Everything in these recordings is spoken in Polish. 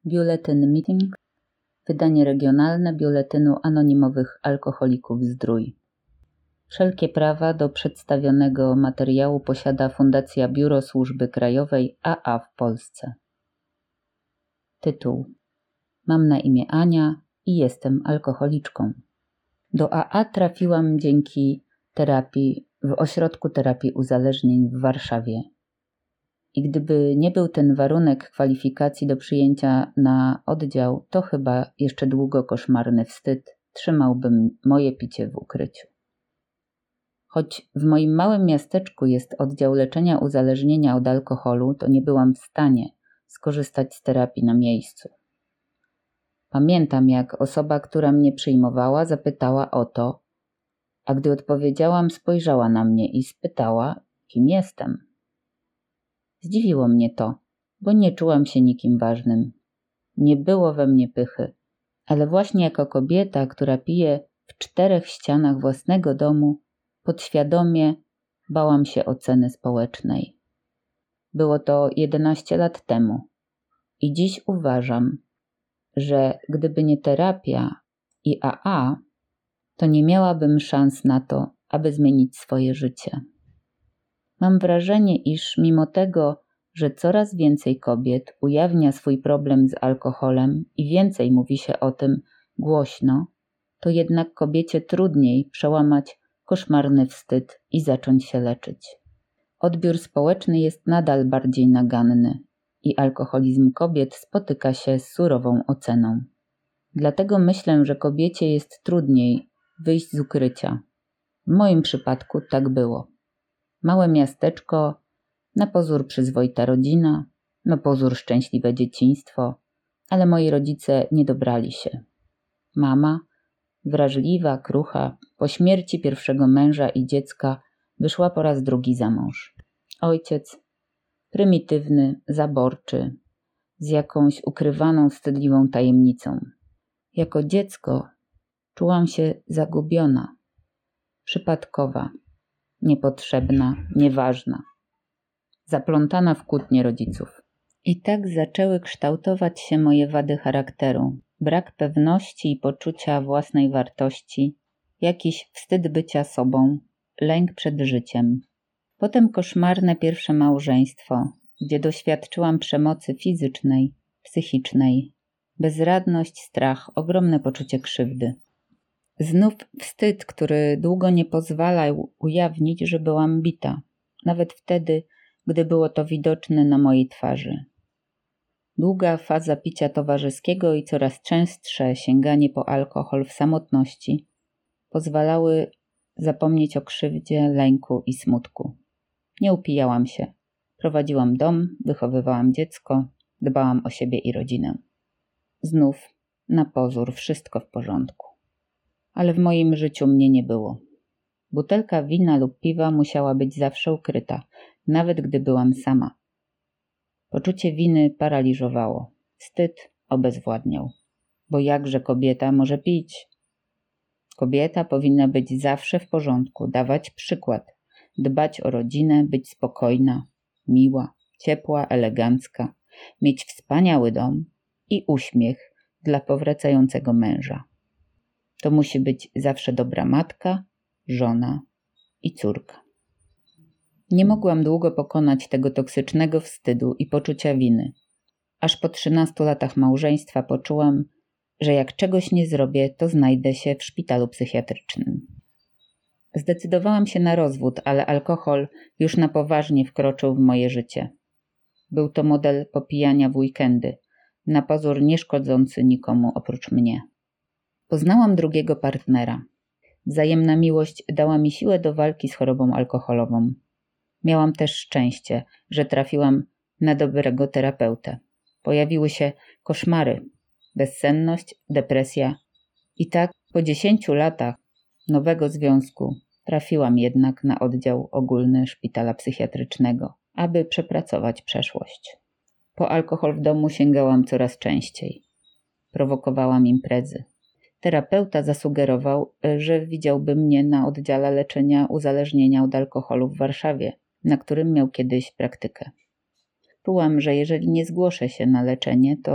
Biuletyn Meeting, wydanie regionalne Biuletynu Anonimowych Alkoholików Zdrój. Wszelkie prawa do przedstawionego materiału posiada Fundacja Biuro Służby Krajowej AA w Polsce. Tytuł: Mam na imię Ania i jestem alkoholiczką. Do AA trafiłam dzięki terapii w Ośrodku Terapii Uzależnień w Warszawie. I gdyby nie był ten warunek kwalifikacji do przyjęcia na oddział, to chyba jeszcze długo koszmarny wstyd trzymałbym moje picie w ukryciu. Choć w moim małym miasteczku jest oddział leczenia uzależnienia od alkoholu, to nie byłam w stanie skorzystać z terapii na miejscu. Pamiętam, jak osoba, która mnie przyjmowała, zapytała o to, a gdy odpowiedziałam, spojrzała na mnie i spytała, kim jestem. Zdziwiło mnie to, bo nie czułam się nikim ważnym. Nie było we mnie pychy, ale właśnie jako kobieta, która pije w 4 ścianach własnego domu, podświadomie bałam się oceny społecznej. Było to 11 lat temu i dziś uważam, że gdyby nie terapia i AA, to nie miałabym szans na to, aby zmienić swoje życie. Mam wrażenie, iż mimo tego, że coraz więcej kobiet ujawnia swój problem z alkoholem i więcej mówi się o tym głośno, to jednak kobiecie trudniej przełamać koszmarny wstyd i zacząć się leczyć. Odbiór społeczny jest nadal bardziej naganny i alkoholizm kobiet spotyka się z surową oceną. Dlatego myślę, że kobiecie jest trudniej wyjść z ukrycia. W moim przypadku tak było. Małe miasteczko, na pozór przyzwoita rodzina, na pozór szczęśliwe dzieciństwo, ale moi rodzice nie dobrali się. Mama, wrażliwa, krucha, po śmierci pierwszego męża i dziecka wyszła po raz drugi za mąż. Ojciec, prymitywny, zaborczy, z jakąś ukrywaną, wstydliwą tajemnicą. Jako dziecko czułam się zagubiona, przypadkowa, niepotrzebna, nieważna, zaplątana w kłótnie rodziców. I tak zaczęły kształtować się moje wady charakteru. Brak pewności i poczucia własnej wartości, jakiś wstyd bycia sobą, lęk przed życiem. Potem koszmarne pierwsze małżeństwo, gdzie doświadczyłam przemocy fizycznej, psychicznej, bezradność, strach, ogromne poczucie krzywdy. Znów wstyd, który długo nie pozwalał ujawnić, że byłam bita, nawet wtedy, gdy było to widoczne na mojej twarzy. Długa faza picia towarzyskiego i coraz częstsze sięganie po alkohol w samotności pozwalały zapomnieć o krzywdzie, lęku i smutku. Nie upijałam się. Prowadziłam dom, wychowywałam dziecko, dbałam o siebie i rodzinę. Znów, na pozór, wszystko w porządku. Ale w moim życiu mnie nie było. Butelka wina lub piwa musiała być zawsze ukryta, nawet gdy byłam sama. Poczucie winy paraliżowało. Wstyd obezwładniał. Bo jakże kobieta może pić? Kobieta powinna być zawsze w porządku, dawać przykład, dbać o rodzinę, być spokojna, miła, ciepła, elegancka, mieć wspaniały dom i uśmiech dla powracającego męża. To musi być zawsze dobra matka, żona i córka. Nie mogłam długo pokonać tego toksycznego wstydu i poczucia winy. Aż po 13 latach małżeństwa poczułam, że jak czegoś nie zrobię, to znajdę się w szpitalu psychiatrycznym. Zdecydowałam się na rozwód, ale alkohol już na poważnie wkroczył w moje życie. Był to model popijania w weekendy, na pozór nie szkodzący nikomu oprócz mnie. Poznałam drugiego partnera. Wzajemna miłość dała mi siłę do walki z chorobą alkoholową. Miałam też szczęście, że trafiłam na dobrego terapeutę. Pojawiły się koszmary, bezsenność, depresja. I tak po 10 latach nowego związku trafiłam jednak na oddział ogólny szpitala psychiatrycznego, aby przepracować przeszłość. Po alkohol w domu sięgałam coraz częściej. Prowokowałam imprezy. Terapeuta zasugerował, że widziałby mnie na oddziale leczenia uzależnienia od alkoholu w Warszawie, na którym miał kiedyś praktykę. Czułam, że jeżeli nie zgłoszę się na leczenie, to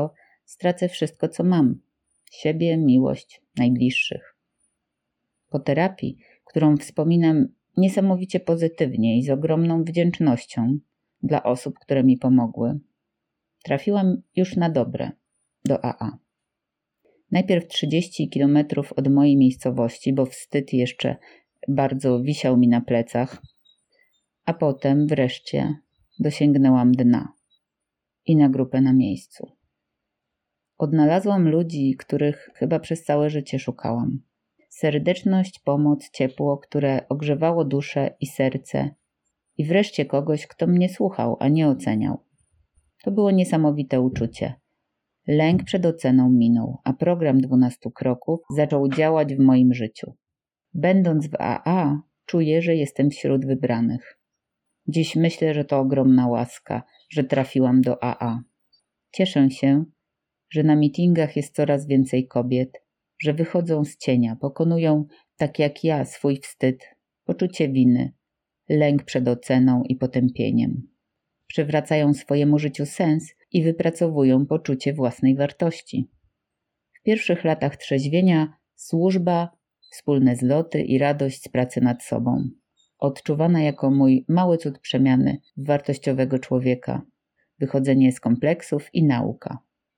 stracę wszystko, co mam. Siebie, miłość, najbliższych. Po terapii, którą wspominam niesamowicie pozytywnie i z ogromną wdzięcznością dla osób, które mi pomogły, trafiłam już na dobre do AA. Najpierw 30 kilometrów od mojej miejscowości, bo wstyd jeszcze bardzo wisiał mi na plecach, a potem wreszcie dosięgnęłam dna i na grupę na miejscu. Odnalazłam ludzi, których chyba przez całe życie szukałam. Serdeczność, pomoc, ciepło, które ogrzewało duszę i serce i wreszcie kogoś, kto mnie słuchał, a nie oceniał. To było niesamowite uczucie. Lęk przed oceną minął, a program 12 kroków zaczął działać w moim życiu. Będąc w AA, czuję, że jestem wśród wybranych. Dziś myślę, że to ogromna łaska, że trafiłam do AA. Cieszę się, że na meetingach jest coraz więcej kobiet, że wychodzą z cienia, pokonują, tak jak ja, swój wstyd, poczucie winy, lęk przed oceną i potępieniem. Przywracają swojemu życiu sens i wypracowują poczucie własnej wartości. W pierwszych latach trzeźwienia służba, wspólne zloty i radość z pracy nad sobą. Odczuwana jako mój mały cud przemiany w wartościowego człowieka, wychodzenie z kompleksów i nauka.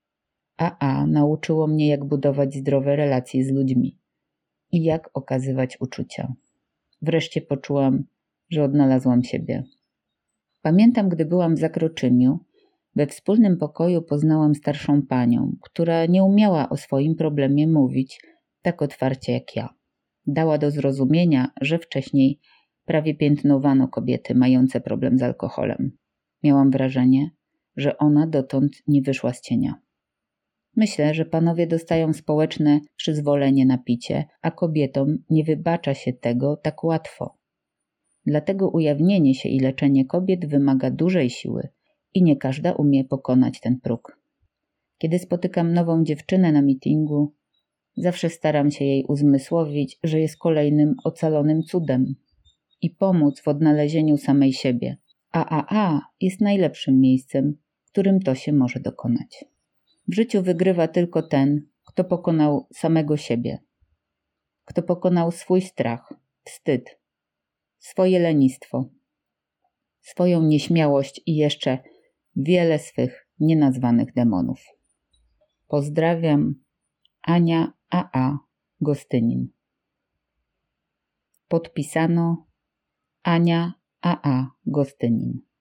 AA nauczyło mnie, jak budować zdrowe relacje z ludźmi i jak okazywać uczucia. Wreszcie poczułam, że odnalazłam siebie. Pamiętam, gdy byłam w Zakroczymiu, we wspólnym pokoju poznałam starszą panią, która nie umiała o swoim problemie mówić tak otwarcie jak ja. Dała do zrozumienia, że wcześniej prawie piętnowano kobiety mające problem z alkoholem. Miałam wrażenie, że ona dotąd nie wyszła z cienia. Myślę, że panowie dostają społeczne przyzwolenie na picie, a kobietom nie wybacza się tego tak łatwo. Dlatego ujawnienie się i leczenie kobiet wymaga dużej siły i nie każda umie pokonać ten próg. Kiedy spotykam nową dziewczynę na meetingu, zawsze staram się jej uzmysłowić, że jest kolejnym ocalonym cudem i pomóc w odnalezieniu samej siebie, a AA jest najlepszym miejscem, w którym to się może dokonać. W życiu wygrywa tylko ten, kto pokonał samego siebie, kto pokonał swój strach, wstyd, swoje lenistwo, swoją nieśmiałość i jeszcze wiele swych nienazwanych demonów. Pozdrawiam, Ania AA Gostynin. Podpisano Ania AA Gostynin.